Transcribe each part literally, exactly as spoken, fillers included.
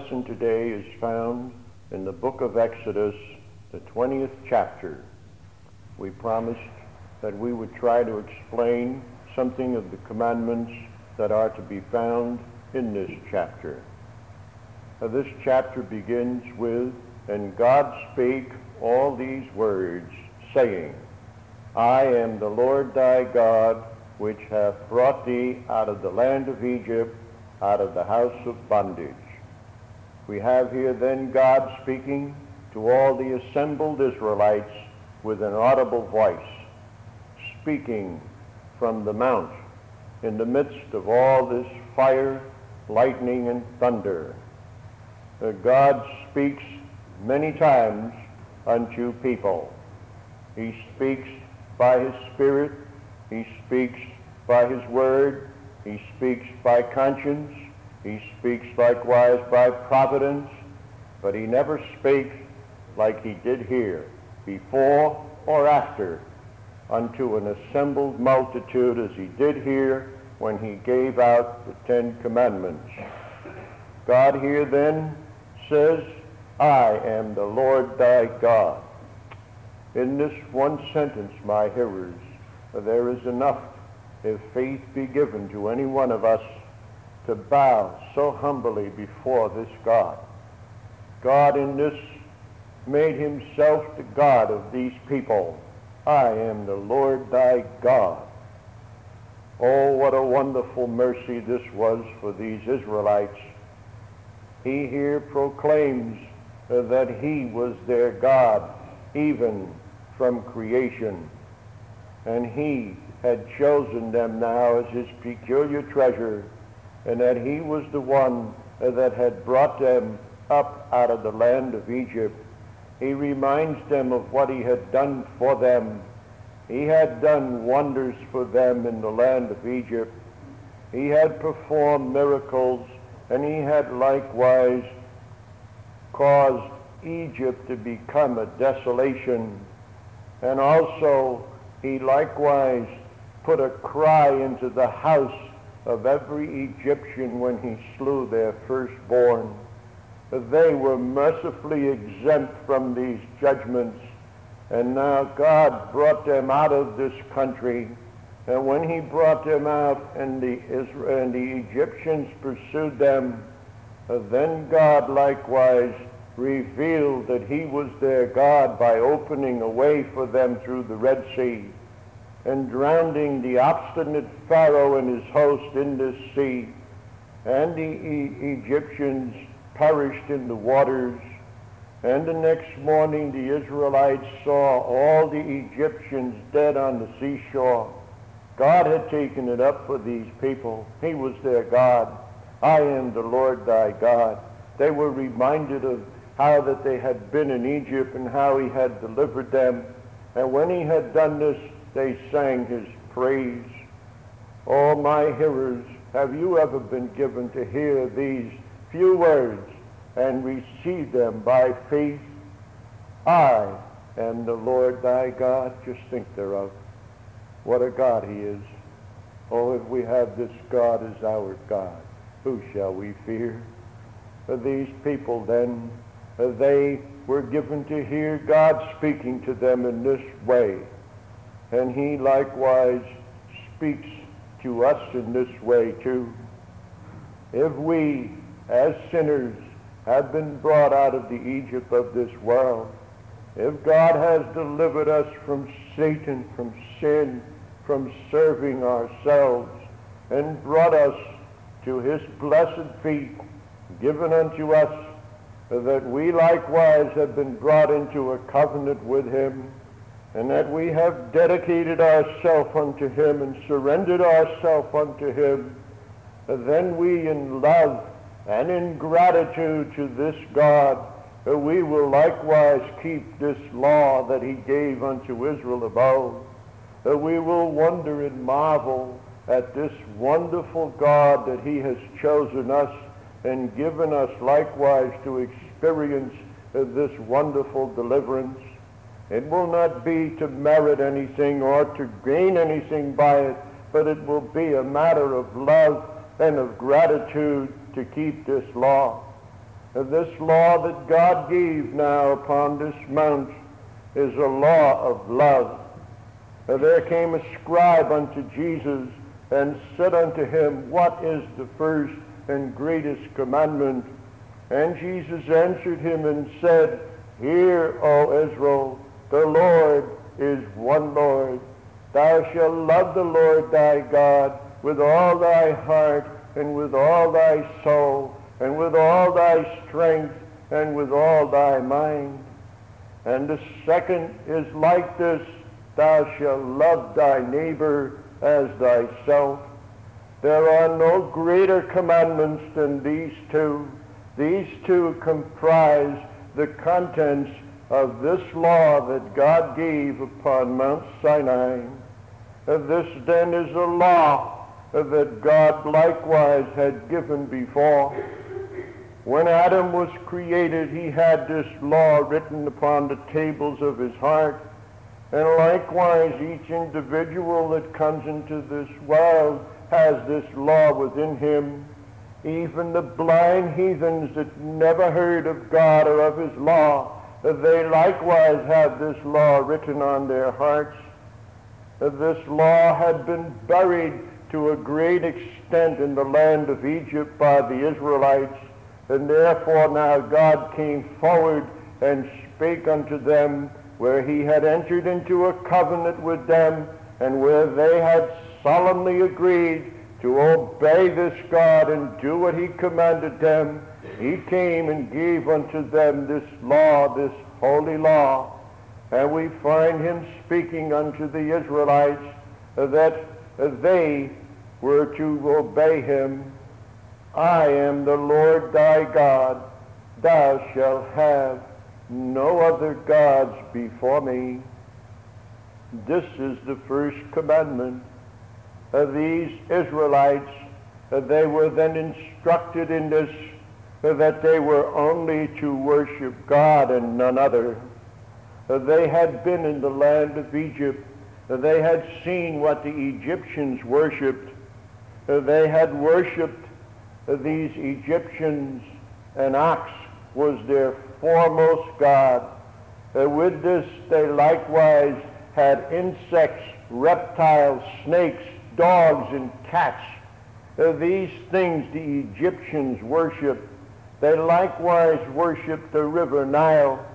lesson today is found in the book of Exodus, the twentieth chapter. We promised that we would try to explain something of the commandments that are to be found in this chapter. Now, this chapter begins with, "And God spake all these words, saying, I am the Lord thy God, which hath brought thee out of the land of Egypt, out of the house of bondage." We have here then God speaking to all the assembled Israelites with an audible voice, speaking from the mount in the midst of all this fire, lightning, and thunder. Uh, God speaks many times unto people. He speaks by his Spirit. He speaks by his word. He speaks by conscience. He speaks likewise by providence, but he never spake like he did here, before or after, unto an assembled multitude as he did here when he gave out the Ten Commandments. God here then says, I am the Lord thy God. In this one sentence, my hearers, there is enough, if faith be given to any one of us, to bow so humbly before this God. God in this made himself the God of these people. I am the Lord thy God. Oh, what a wonderful mercy this was for these Israelites. He here proclaims uh, that he was their God, even from creation. And he had chosen them now as his peculiar treasure, and that he was the one uh, that had brought them up out of the land of Egypt. He reminds them of what he had done for them. He had done wonders for them in the land of Egypt. He had performed miracles, and he had likewise caused Egypt to become a desolation. And also he likewise put a cry into the house of every Egyptian when he slew their firstborn. They were mercifully exempt from these judgments, and now God brought them out of this country. And when he brought them out and the, Israel, and the Egyptians pursued them, then God likewise revealed that he was their God by opening a way for them through the Red Sea and drowning the obstinate Pharaoh and his host in this sea. And the e- Egyptians perished in the waters. And the next morning the Israelites saw all the Egyptians dead on the seashore. God had taken it up for these people. He was their God. I am the Lord thy God. They were reminded of how that they had been in Egypt and how he had delivered them. And when he had done this, they sang his praise. Oh, my hearers, have you ever been given to hear these few words and receive them by faith? I am the Lord thy God. Just think thereof. What a God he is. Oh, if we have this God as our God, who shall we fear? For these people then, they were given to hear God speaking to them in this way. And he likewise speaks to us in this way too. If we, as sinners, have been brought out of the Egypt of this world, if God has delivered us from Satan, from sin, from serving ourselves, and brought us to his blessed feet, given unto us that we likewise have been brought into a covenant with him, and that we have dedicated ourselves unto him and surrendered ourselves unto him, then we in love and in gratitude to this God, we will likewise keep this law that he gave unto Israel above. We will wonder and marvel at this wonderful God that he has chosen us and given us likewise to experience this wonderful deliverance. It will not be to merit anything or to gain anything by it, but it will be a matter of love and of gratitude to keep this law. Uh, this law that God gave now upon this mount is a law of love. Uh, there came a scribe unto Jesus and said unto him, What is the first and greatest commandment? And Jesus answered him and said, Hear, O Israel, the Lord is one Lord. Thou shalt love the Lord thy God with all thy heart, and with all thy soul, and with all thy strength, and with all thy mind. And the second is like this, Thou shalt love thy neighbor as thyself. There are no greater commandments than these two. These two comprise the contents of this law that God gave upon Mount Sinai. This then is a law that God likewise had given before. When Adam was created, he had this law written upon the tables of his heart. And likewise, each individual that comes into this world has this law within him. Even the blind heathens that never heard of God or of his law, they likewise have this law written on their hearts. This law had been buried to a great extent in the land of Egypt by the Israelites, and therefore now God came forward and spake unto them, where he had entered into a covenant with them, and where they had solemnly agreed to obey this God and do what he commanded them. He came and gave unto them this law, this holy law. And we find him speaking unto the Israelites that they were to obey him. I am the Lord thy God. Thou shalt have no other gods before me. This is the first commandment. Uh, these Israelites, uh, they were then instructed in this, uh, that they were only to worship God and none other. Uh, they had been in the land of Egypt. Uh, they had seen what the Egyptians worshipped. Uh, they had worshipped uh, these Egyptians. An ox was their foremost god. Uh, with this they likewise had insects, reptiles, snakes, dogs, and cats. Uh, these things the Egyptians worshipped. They likewise worshipped the river Nile.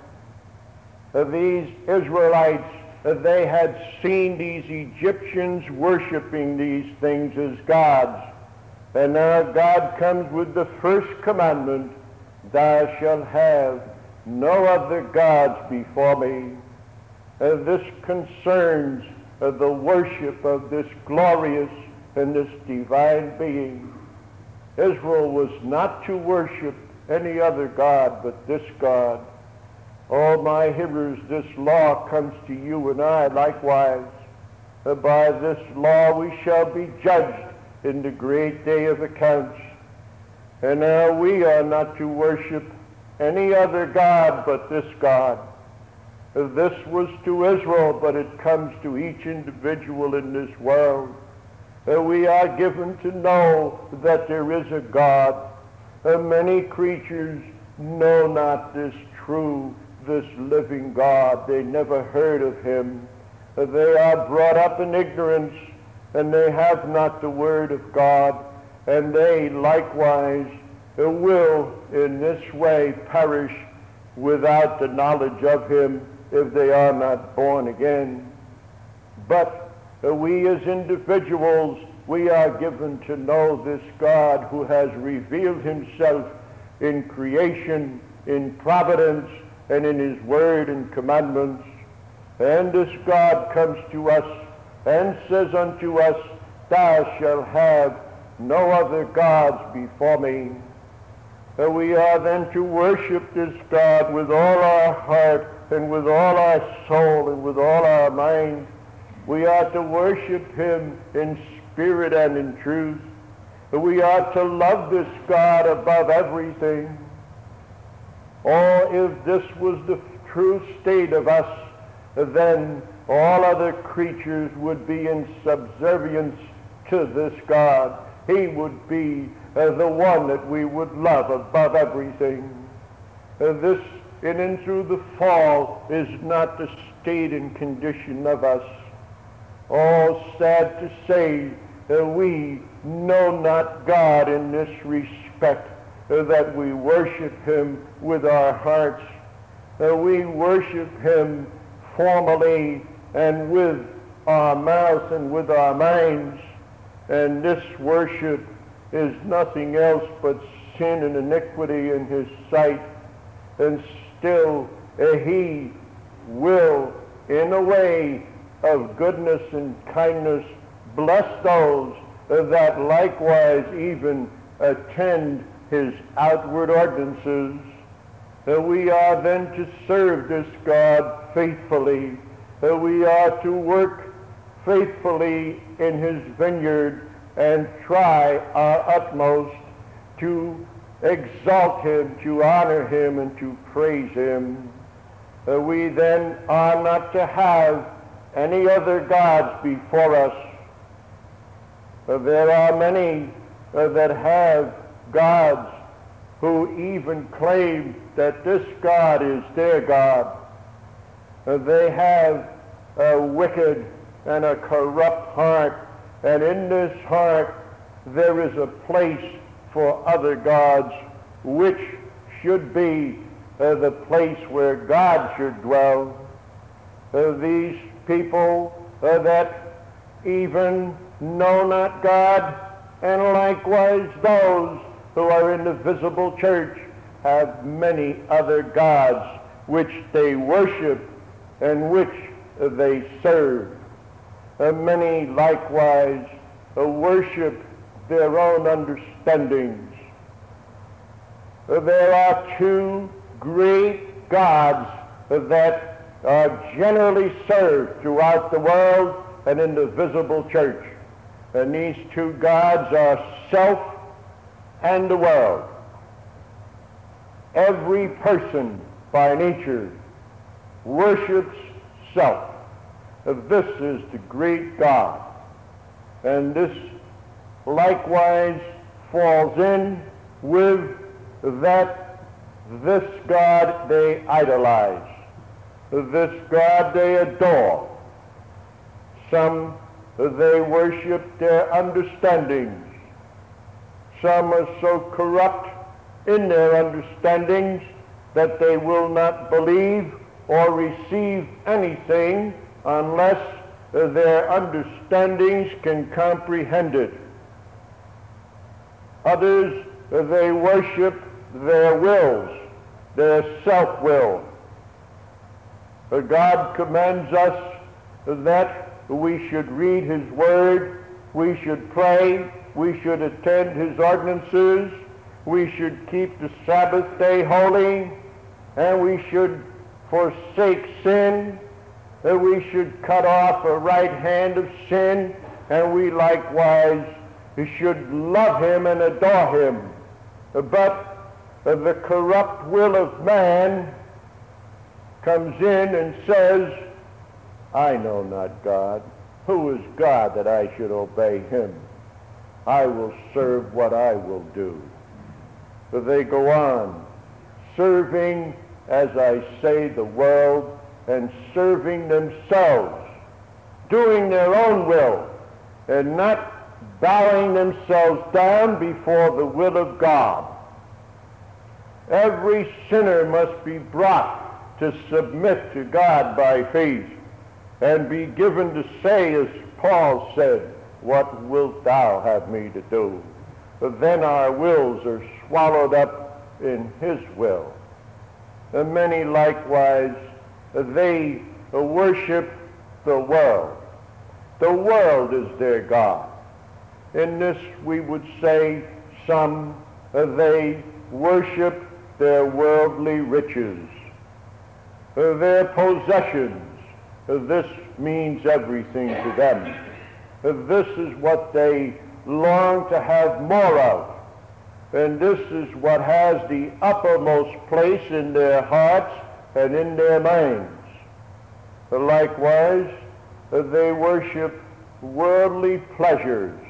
Uh, these Israelites, uh, they had seen these Egyptians worshiping these things as gods. And now God comes with the first commandment, Thou shalt have no other gods before me. Uh, this concerns uh, the worship of this glorious and this divine being. Israel was not to worship any other god but this God. Oh, my hearers, this law comes to you and I likewise. Uh, by this law we shall be judged in the great day of accounts. And now we are not to worship any other god but this God. Uh, this was to Israel, but it comes to each individual in this world. Uh, we are given to know that there is a God. Uh, many creatures know not this true, this living God. They never heard of him. Uh, they are brought up in ignorance, and they have not the word of God, and they likewise uh, will in this way perish without the knowledge of him if they are not born again. But uh, we as individuals, we are given to know this God who has revealed himself in creation, in providence, and in his word and commandments. And this God comes to us and says unto us, Thou shalt have no other gods before me. And we are then to worship this God with all our heart and with all our soul and with all our mind. We are to worship him in spirit and in truth. We are to love this God above everything. Or if this was the true state of us, then all other creatures would be in subservience to this God. He would be uh, the one that we would love above everything. Uh, this, in and through the fall, is not the state and condition of us. Oh, sad to say, uh, we know not God in this respect, uh, that we worship him with our hearts. Uh, we worship him formally and with our mouth and with our minds. And this worship is nothing else but sin and iniquity in his sight. And still uh, he will, in a way of goodness and kindness, bless those uh, that likewise even attend his outward ordinances. Uh, we are then to serve this God faithfully. Uh, we are to work faithfully in his vineyard and try our utmost to exalt him, to honor him, and to praise him. Uh, we then are not to have any other gods before us. Uh, there are many uh, that have gods who even claim that this God is their God. Uh, they have a wicked and a corrupt heart, and in this heart there is a place for other gods, which should be uh, the place where God should dwell. Uh, these people uh, that even know not God, and likewise those who are in the visible church, have many other gods which they worship and which uh, they serve. Uh, many likewise uh, worship their own understandings. Uh, there are two great gods uh, that are generally served throughout the world and in the visible church. And these two gods are self and the world. Every person by nature worships self. Uh, this is the great God. And this likewise falls in with that this God they idolize, this God they adore. Some they worship their understandings. Some are so corrupt in their understandings that they will not believe or receive anything unless their understandings can comprehend it. Others, they worship their wills, their self-will. God commands us that we should read his word, we should pray, we should attend his ordinances, we should keep the Sabbath day holy, and we should forsake sin, that we should cut off a right hand of sin, and we likewise should love him and adore him. But the corrupt will of man comes in and says, I know not God. Who is God that I should obey him? I will serve what I will do. So they go on serving, as I say, the world, and serving themselves, doing their own will, and not bowing themselves down before the will of God. Every sinner must be brought to submit to God by faith, and be given to say, as Paul said, what wilt thou have me to do? But then our wills are swallowed up in his will. And many likewise, they worship the world. The world is their God. In this we would say some, they worship their worldly riches, their possessions. This means everything to them. This is what they long to have more of. And this is what has the uppermost place in their hearts and in their minds. Likewise, they worship worldly pleasures.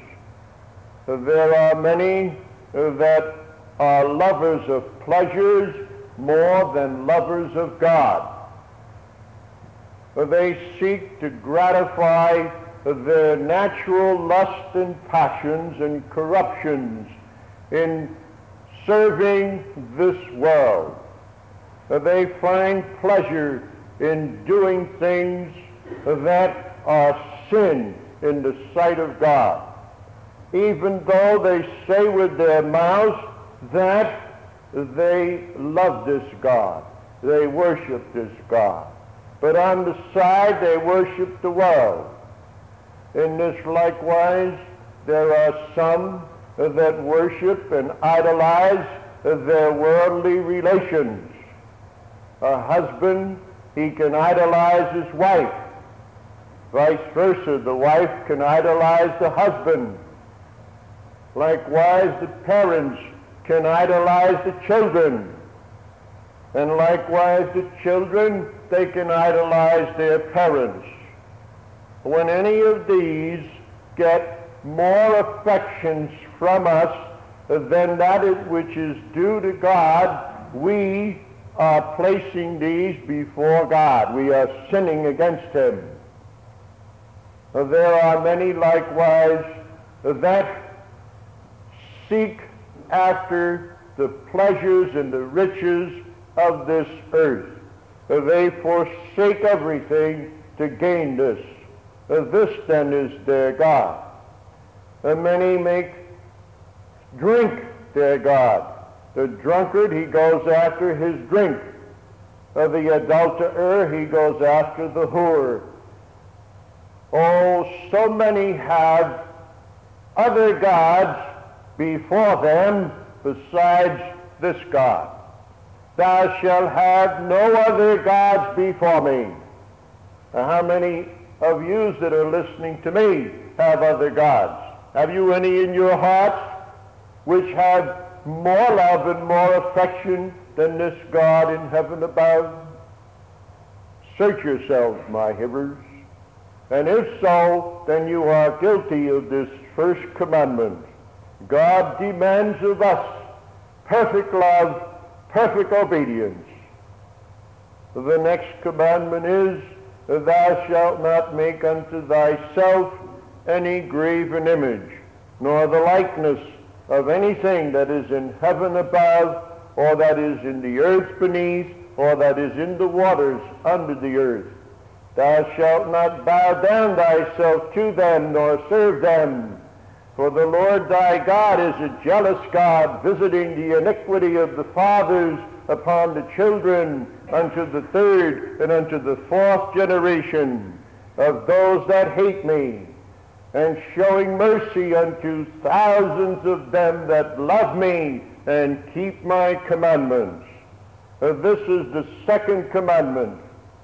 There are many that are lovers of pleasures more than lovers of God. They seek to gratify their natural lust and passions and corruptions in serving this world. They find pleasure in doing things that are sin in the sight of God, even though they say with their mouths that they love this God, they worship this God. But on the side, they worship the world. In this likewise, there are some that worship and idolize their worldly relations. A husband, he can idolize his wife. Vice versa, the wife can idolize the husband. Likewise, the parents can idolize the children. And likewise, the children, they can idolize their parents. When any of these get more affections from us than that which is due to God, we are placing these before God. We are sinning against him. There are many likewise that seek after the pleasures and the riches of this earth. They forsake everything to gain this. This then is their God. And many make drink their God. The drunkard, he goes after his drink. The adulterer, he goes after the whore. Oh, so many have other gods before them besides this God. Thou shalt have no other gods before me. Now, how many of you that are listening to me have other gods? Have you any in your hearts which have more love and more affection than this God in heaven above? Search yourselves, my hearers, and if so, then you are guilty of this first commandment. God demands of us perfect love, perfect obedience. The next commandment is, thou shalt not make unto thyself any graven image, nor the likeness of anything that is in heaven above, or that is in the earth beneath, or that is in the waters under the earth. Thou shalt not bow down thyself to them, nor serve them. For the Lord thy God is a jealous God, visiting the iniquity of the fathers upon the children, unto the third and unto the fourth generation of those that hate me, and showing mercy unto thousands of them that love me and keep my commandments. Uh, this is the second commandment.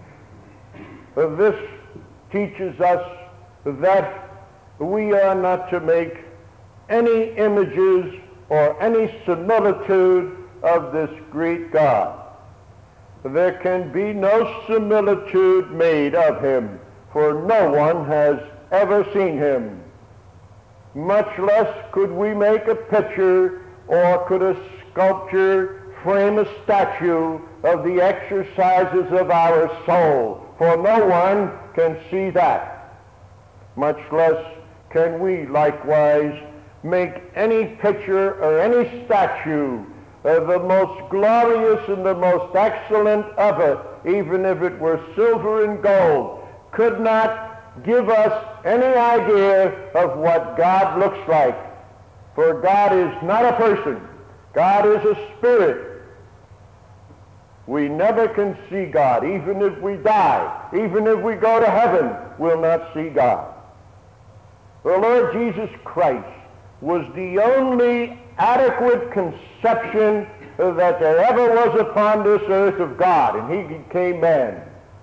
Uh, this teaches us that we are not to make any images or any similitude of this great God. There can be no similitude made of him, for no one has ever seen him. Much less could we make a picture, or could a sculpture frame a statue of the exercises of our soul, for no one can see that. Much less can we likewise make any picture or any statue of the most glorious and the most excellent of it, even if it were silver and gold, could not give us any idea of what God looks like. For God is not a person. God is a spirit. We never can see God. Even if we die, even if we go to heaven, we'll not see God. The Lord Jesus Christ was the only adequate conception that there ever was upon this earth of God, and he became man.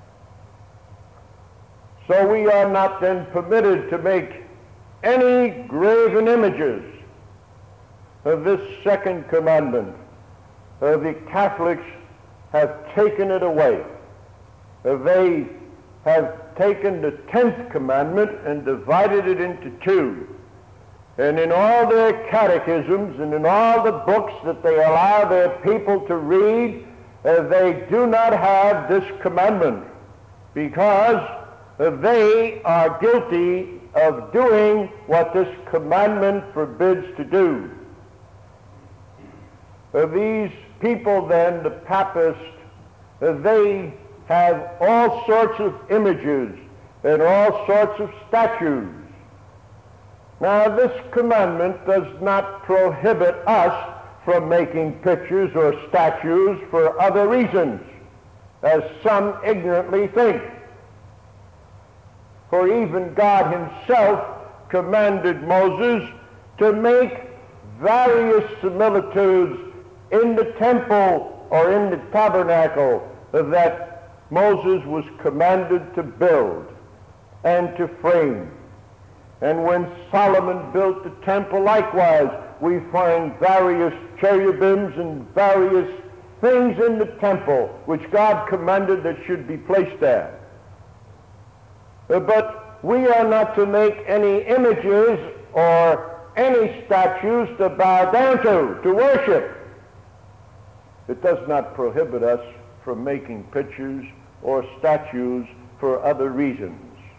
So we are not then permitted to make any graven images of this second commandment. Uh, the Catholics have taken it away. Uh, they have taken the tenth commandment and divided it into two. And in all their catechisms and in all the books that they allow their people to read, uh, they do not have this commandment, because uh, they are guilty of doing what this commandment forbids to do. Uh, these people then, the Papists, uh, they have all sorts of images and all sorts of statues. Now, this commandment does not prohibit us from making pictures or statues for other reasons, as some ignorantly think. For even God himself commanded Moses to make various similitudes in the temple or in the tabernacle that Moses was commanded to build and to frame. And when Solomon built the temple, likewise, we find various cherubims and various things in the temple which God commanded that should be placed there. Uh, but we are not to make any images or any statues to bow down to, to worship. It does not prohibit us from making pictures or statues for other reasons.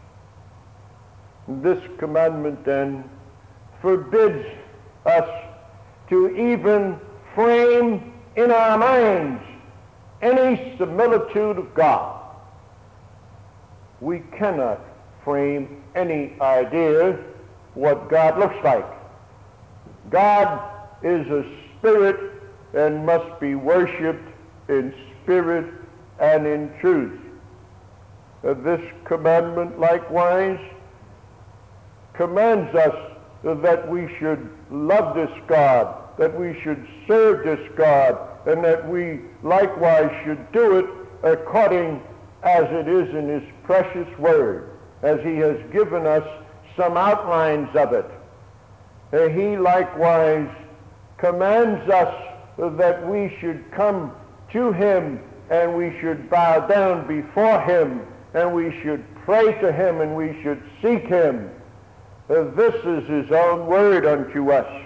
This commandment then forbids us to even frame in our minds any similitude of God. We cannot frame any idea what God looks like. God is a spirit and must be worshipped in spirit and in truth. Uh, this commandment likewise commands us that we should love this God, that we should serve this God, and that we likewise should do it according as it is in his precious word, as he has given us some outlines of it. Uh, he likewise commands us that we should come to him and we should bow down before him and we should pray to him and we should seek him. Uh, this is his own word unto us.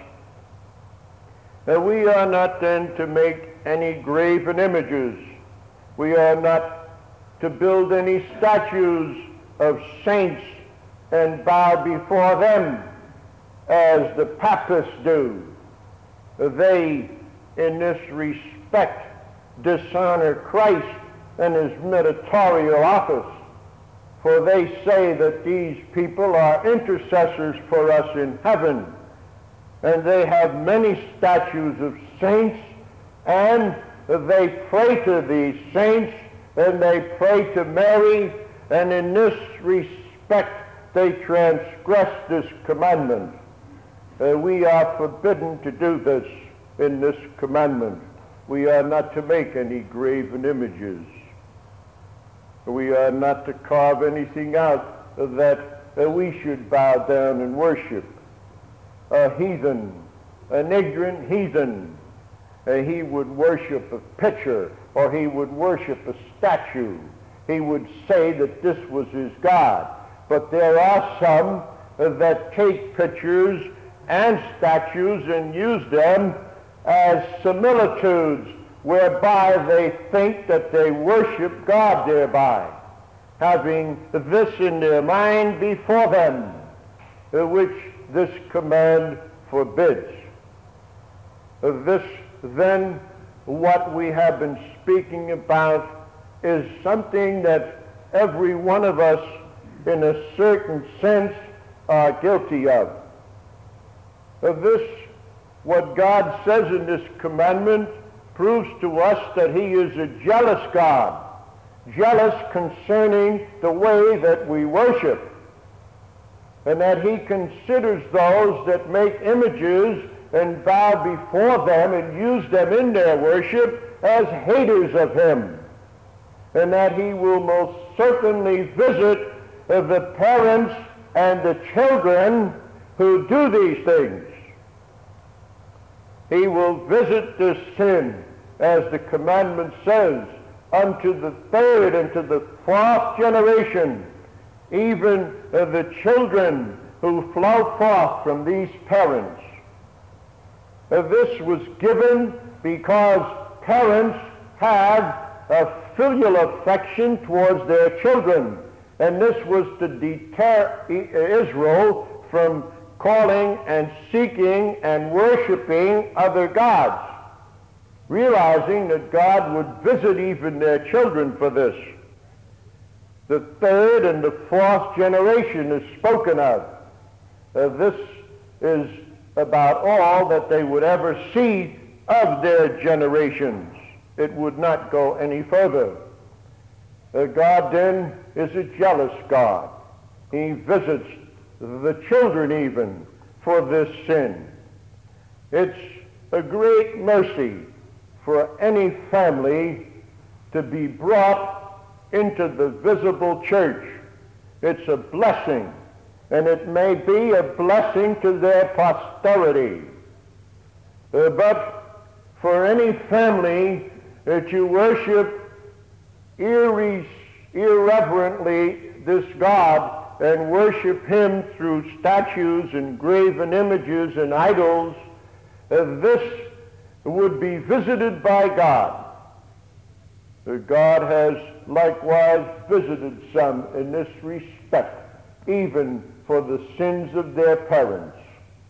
Uh, we are not then to make any graven images. We are not to build any statues of saints and bow before them as the Papists do. Uh, they, in this respect, dishonor Christ and his mediatorial office. For they say that these people are intercessors for us in heaven, and they have many statues of saints, and they pray to these saints, and they pray to Mary, and in this respect they transgress this commandment. Uh, we are forbidden to do this in this commandment. We are not to make any graven images. We are not to carve anything out that uh, we should bow down and worship. A heathen, an ignorant heathen, uh, he would worship a picture, or he would worship a statue. He would say that this was his God. But there are some uh, that take pictures and statues and use them as similitudes, whereby they think that they worship God thereby, having this in their mind before them, which this command forbids. This, then, what we have been speaking about is something that every one of us, in a certain sense, are guilty of. This, what God says in this commandment, proves to us that he is a jealous God, jealous concerning the way that we worship, and that he considers those that make images and bow before them and use them in their worship as haters of him, and that he will most certainly visit the parents and the children who do these things. He will visit this sin, as the commandment says, unto the third and to the fourth generation, even uh, the children who flow forth from these parents. Uh, this was given because parents have a filial affection towards their children. And this was to deter Israel from calling and seeking and worshiping other gods, realizing that God would visit even their children for this. The third and the fourth generation is spoken of. Uh, this is about all that they would ever see of their generations. It would not go any further. Uh, God then is a jealous God. He visits the children even for this sin. It's a great mercy for any family to be brought into the visible church. It's a blessing, and it may be a blessing to their posterity. Uh, but for any family that you worship irre- irreverently this God and worship him through statues and graven images and idols, uh, this would be visited by God. Uh, God has likewise visited some in this respect, even for the sins of their parents.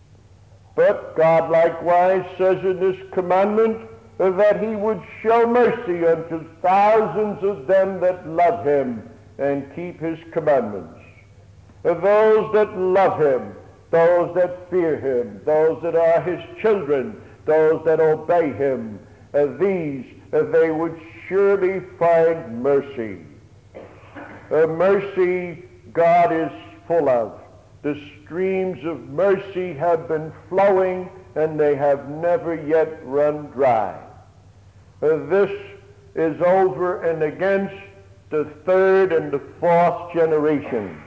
But God likewise says in this commandment uh, that he would show mercy unto thousands of them that love him and keep his commandments. Uh, those that love him, those that fear him, those that are his children, those that obey him, uh, these uh, they would surely find mercy. Uh, mercy God is full of. The streams of mercy have been flowing, and they have never yet run dry. Uh, this is over and against the third and the fourth generation.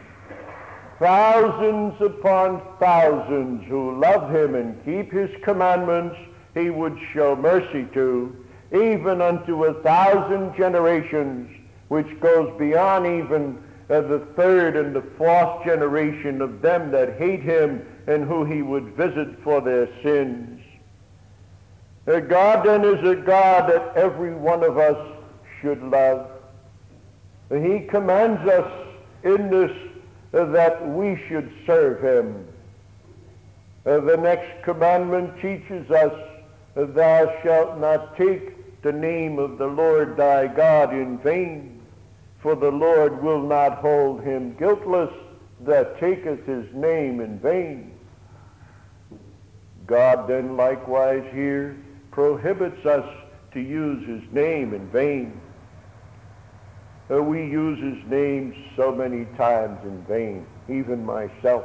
Thousands upon thousands who love him and keep his commandments, he would show mercy to, even unto a thousand generations, which goes beyond even uh, the third and the fourth generation of them that hate him and who he would visit for their sins. Uh, God then is a God that every one of us should love. Uh, he commands us in this uh, that we should serve him. Uh, the next commandment teaches us, thou shalt not take the name of the Lord thy God in vain, for the Lord will not hold him guiltless that taketh his name in vain. God then likewise here prohibits us to use his name in vain. Uh, we use his name so many times in vain, even myself.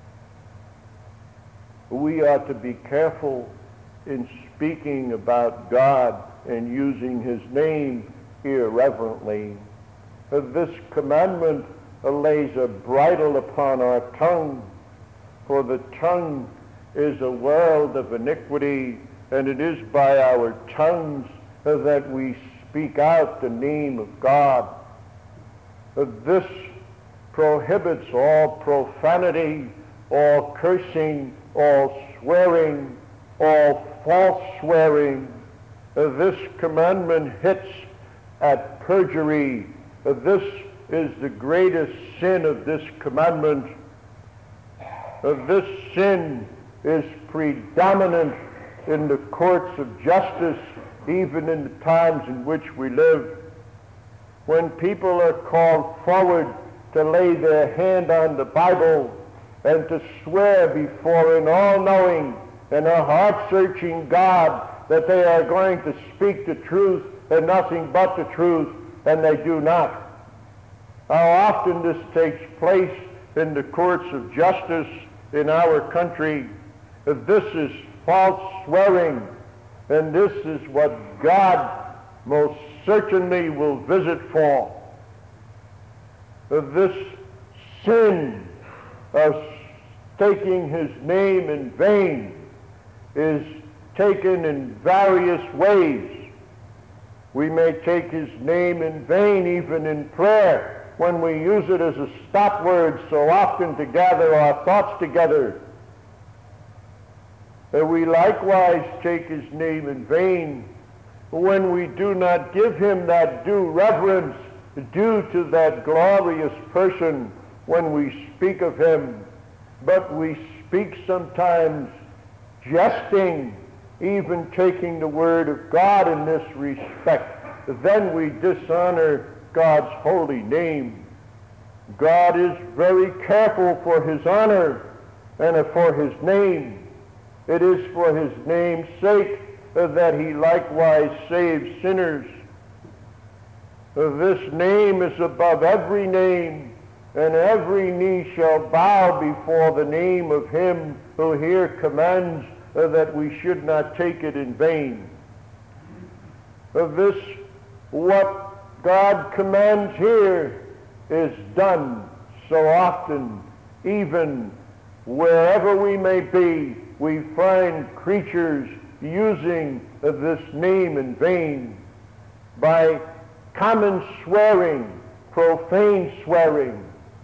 We ought to be careful in speaking about God and using his name irreverently. Uh, this commandment uh, lays a bridle upon our tongue, for the tongue is a world of iniquity, and it is by our tongues uh, that we speak out the name of God. Uh, this prohibits all profanity, all cursing, all swearing, all false swearing. Uh, this commandment hits at perjury. Uh, this is the greatest sin of this commandment. Uh, this sin is predominant in the courts of justice, even in the times in which we live. When people are called forward to lay their hand on the Bible and to swear before an all-knowing and a heart-searching God that they are going to speak the truth and nothing but the truth, and they do not. How often this takes place in the courts of justice in our country. This is false swearing, and this is what God most certainly will visit for. This sin of taking his name in vain is taken in various ways. We may take his name in vain even in prayer, when we use it as a stop word so often to gather our thoughts together. Uh, we likewise take his name in vain when we do not give him that due reverence due to that glorious person when we speak of him, but we speak sometimes jesting, even taking the word of God in this respect, then we dishonor God's holy name. God is very careful for his honor and for his name. It is for his name's sake that he likewise saves sinners. This name is above every name, and every knee shall bow before the name of him who here commands that we should not take it in vain. This, what God commands here, is done so often. Even wherever we may be, we find creatures using this name in vain by common swearing, profane swearing.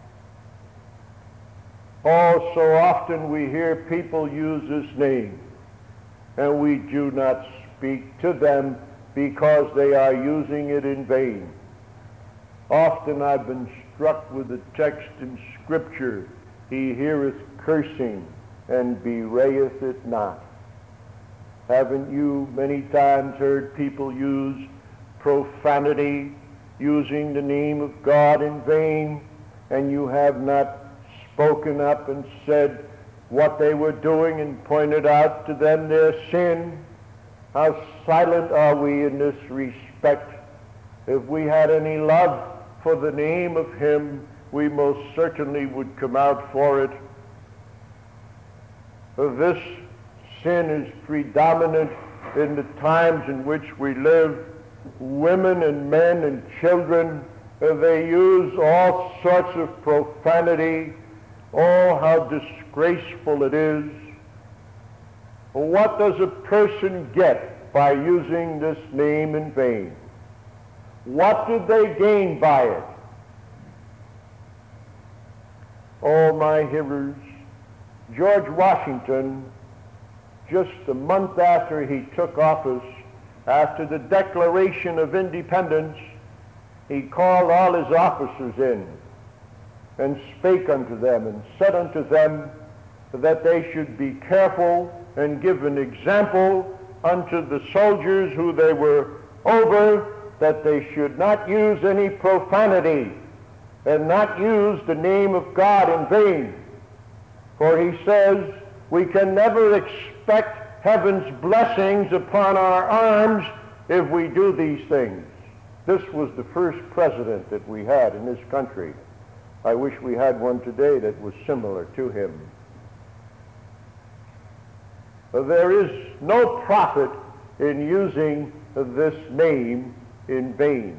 Oh, so often we hear people use this name, and we do not speak to them because they are using it in vain. Often I've been struck with the text in Scripture, he heareth cursing and bewrayeth it not. Haven't you many times heard people use profanity, using the name of God in vain, and you have not spoken up and said what they were doing and pointed out to them their sin? How silent are we in this respect? If we had any love for the name of him, we most certainly would come out for it. This sin is predominant in the times in which we live. Women and men and children, they use all sorts of profanity. Oh, how disgraceful it is. What does a person get by using this name in vain? What did they gain by it? Oh, my hearers, George Washington, just a month after he took office, after the Declaration of Independence, he called all his officers in and spake unto them and said unto them that they should be careful and give an example unto the soldiers who they were over, that they should not use any profanity and not use the name of God in vain. For he says, we can never expect heaven's blessings upon our arms if we do these things. This was the first president that we had in this country. I wish we had one today that was similar to him. There is no profit in using this name in vain.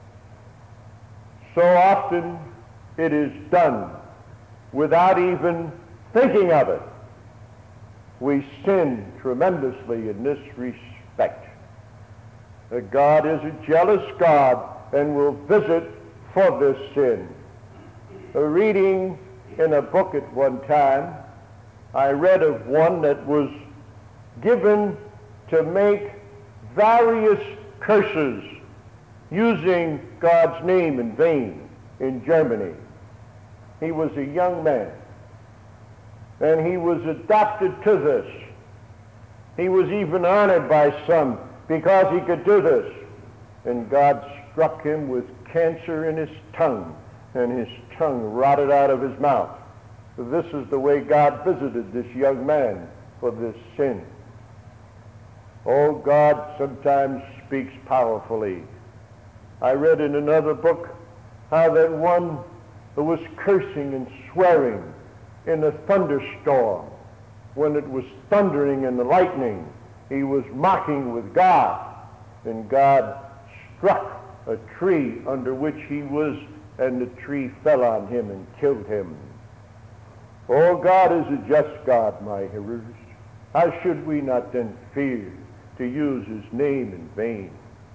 So often it is done without even thinking of it. We sin tremendously in this respect. That God is a jealous God and will visit for this sin. A reading in a book at one time, I read of one that was given to make various curses using God's name in vain in Germany. He was a young man, and he was adopted to this. He was even honored by some because he could do this. And God struck him with cancer in his tongue, and his tongue rotted out of his mouth. This is the way God visited this young man for this sin. Oh, God sometimes speaks powerfully. I read in another book how that one who was cursing and swearing in a thunderstorm, when it was thundering and lightning, he was mocking with God, and God struck a tree under which he was, and the tree fell on him and killed him. Oh, God is a just God, my hearers. How should we not then fear to use his name in vain?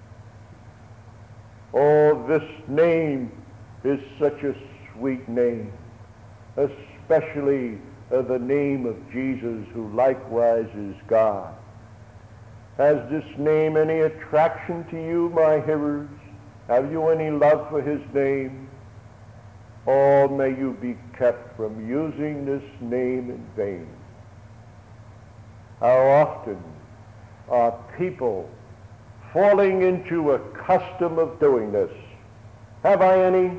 Oh, this name is such a sweet name, especially uh, the name of Jesus, who likewise is God. Has this name any attraction to you, my hearers? Have you any love for his name? Or may you be kept from using this name in vain. How often are people falling into a custom of doing this? Have I any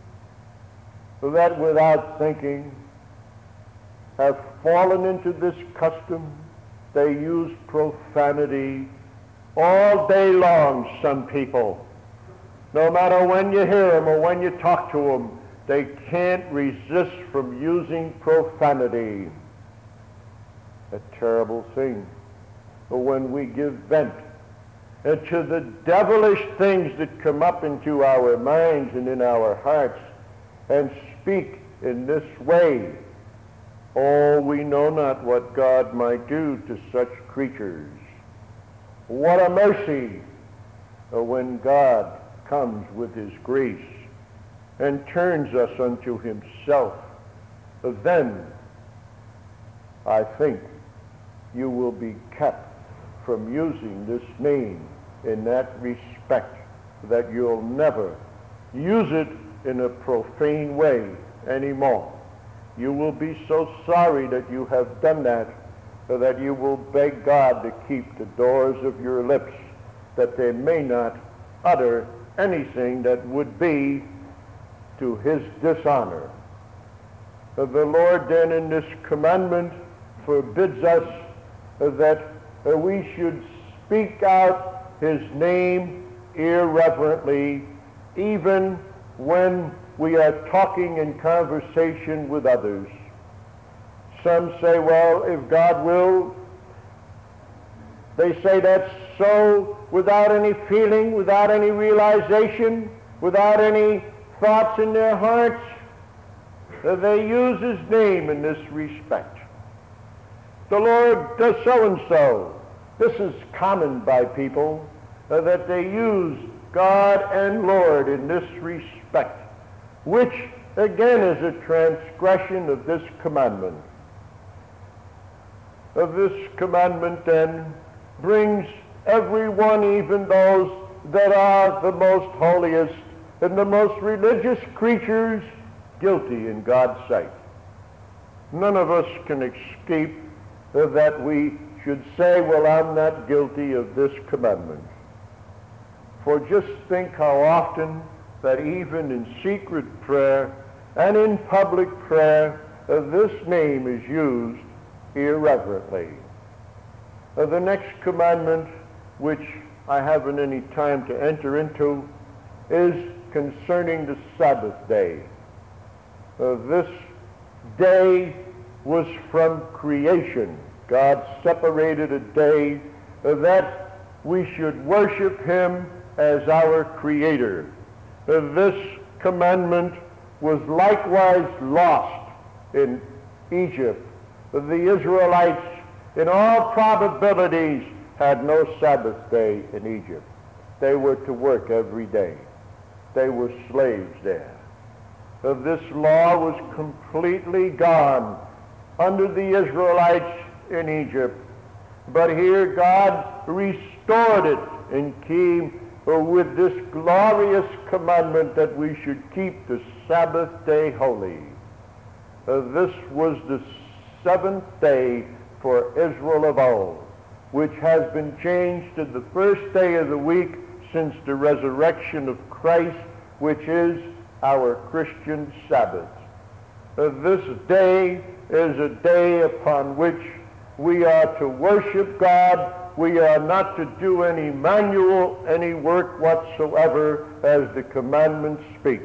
that without thinking have fallen into this custom? They use profanity all day long, some people. No matter when you hear them or when you talk to them, they can't resist from using profanity. A terrible thing. But when we give vent to the devilish things that come up into our minds and in our hearts and speak in this way, oh, we know not what God might do to such creatures. What a mercy when God comes with his grace and turns us unto himself. Then I think you will be kept from using this name in that respect, that you'll never use it in a profane way anymore. You will be so sorry that you have done that, that you will beg God to keep the doors of your lips, that they may not utter anything that would be to his dishonor. The Lord then in this commandment forbids us that we should speak out his name irreverently, even when we are talking in conversation with others. Some say, well, if God will, they say that's so without any feeling, without any realization, without any thoughts in their hearts, that they use his name in this respect. The Lord does so-and-so. This is common by people, uh, that they use God and Lord in this respect, which again is a transgression of this commandment. Of this commandment then brings everyone, even those that are the most holiest and the most religious creatures, guilty in God's sight. None of us can escape uh, that we should say, well, I'm not guilty of this commandment. For just think how often that even in secret prayer and in public prayer, uh, this name is used irreverently. Uh, the next commandment, which I haven't any time to enter into, is concerning the Sabbath day. Uh, this day was from creation. God separated a day uh, that we should worship him as our Creator. Uh, this commandment was likewise lost in Egypt. The Israelites, in all probabilities, had no Sabbath day in Egypt. They were to work every day. They were slaves there. Uh, this law was completely gone under the Israelites in Egypt. But here God restored it and came uh, with this glorious commandment that we should keep the Sabbath day holy. Uh, this was the seventh day for Israel of old, which has been changed to the first day of the week since the resurrection of Christ, which is our Christian Sabbath. Uh, this day is a day upon which we are to worship God. We are not to do any manual, any work whatsoever, as the commandment speaks.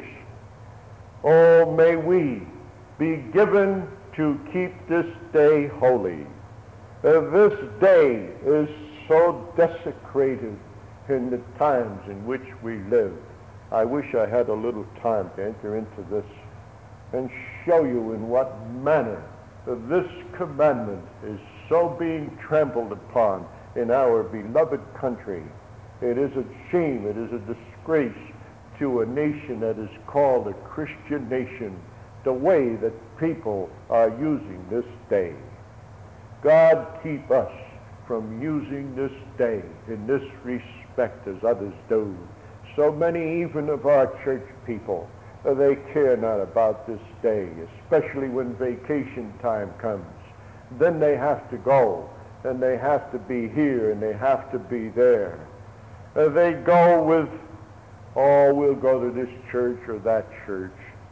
Oh, may we be given to keep this day holy. Uh, this day is so desecrated in the times in which we live. I wish I had a little time to enter into this and show you in what manner this commandment is so being trampled upon in our beloved country. It is a shame, it is a disgrace to a nation that is called a Christian nation, the way that people are using this day. God keep us from using this day in this respect as others do. So many even of our church people, uh, they care not about this day, especially when vacation time comes. Then they have to go, and they have to be here, and they have to be there. Uh, they go with, oh, we'll go to this church or that church,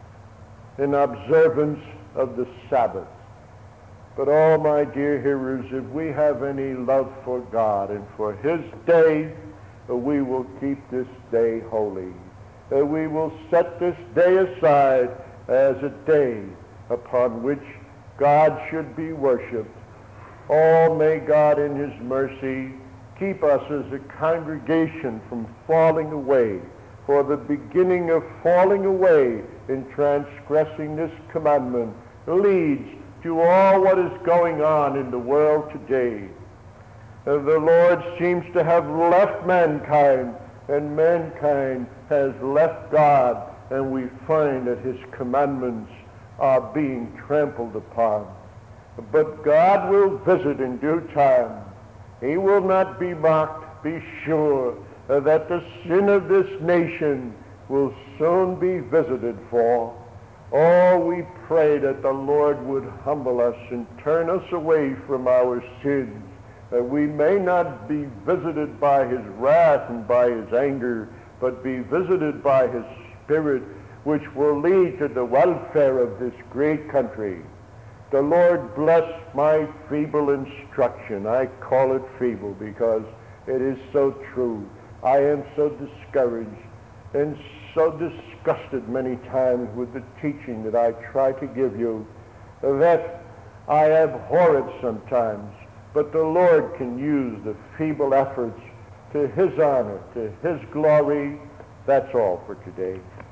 in observance of the Sabbath. But oh, my dear hearers, if we have any love for God and for his day, uh, we will keep this day holy. Uh, we will set this day aside as a day upon which God should be worshipped. Oh, may God in his mercy keep us as a congregation from falling away. For the beginning of falling away in transgressing this commandment leads to all what is going on in the world today. Uh, the Lord seems to have left mankind, and mankind has left God, and we find that his commandments are being trampled upon. But God will visit in due time. He will not be mocked. Be sure uh, that the sin of this nation will soon be visited for. Oh, we pray that the Lord would humble us and turn us away from our sins, that we may not be visited by his wrath and by his anger, but be visited by his Spirit, which will lead to the welfare of this great country. The Lord bless my feeble instruction. I call it feeble because it is so true. I am so discouraged and so disgusted many times with the teaching that I try to give you that I abhor it sometimes. But the Lord can use the feeble efforts to his honor, to his glory. That's all for today.